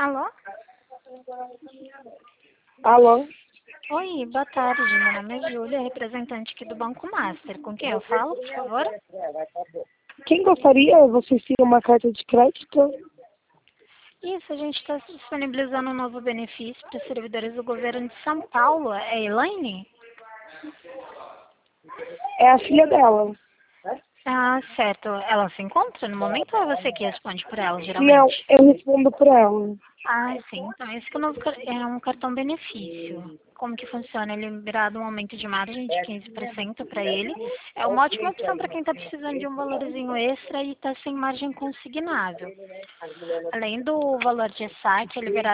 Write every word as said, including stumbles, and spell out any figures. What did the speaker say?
Alô? Alô? Oi, boa tarde. Meu nome é Júlia, representante aqui do Banco Master. Com quem eu falo, por favor? Quem gostaria? Vocês têm uma carta de crédito? Isso, a gente está disponibilizando um novo benefício para os servidores do governo de São Paulo. É a Elaine? É a filha dela. Ah, certo. Ela se encontra no momento ou é você que responde por ela, Não, geralmente? eu respondo por ela. Ah, sim. Então, esse que é o novo car- é um cartão benefício. Como que funciona? Ele é liberado um aumento de margem de quinze por cento para ele. É uma ótima opção para quem está precisando de um valorzinho extra e está sem margem consignável. Além do valor de saque, é liberado